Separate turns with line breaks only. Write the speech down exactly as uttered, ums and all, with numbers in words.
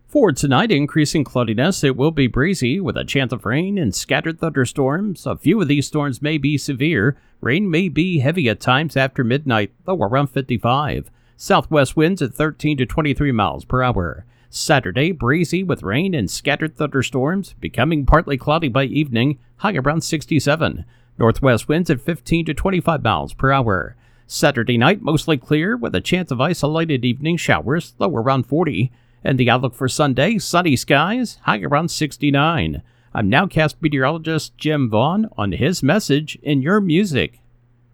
For tonight, increasing cloudiness. It will be breezy with a chance of rain and scattered thunderstorms. A few of these storms may be severe. Rain may be heavy at times after midnight, though around fifty-five. Southwest winds at thirteen to twenty-three miles per hour. Saturday, breezy with rain and scattered thunderstorms, becoming partly cloudy by evening, high around sixty-seven. Northwest winds at fifteen to twenty-five miles per hour. Saturday night, mostly clear with a chance of isolated evening showers, low around forty. And the outlook for Sunday, sunny skies, high around sixty-nine. I'm Nowcast meteorologist Jim Vaughn on his message in your music.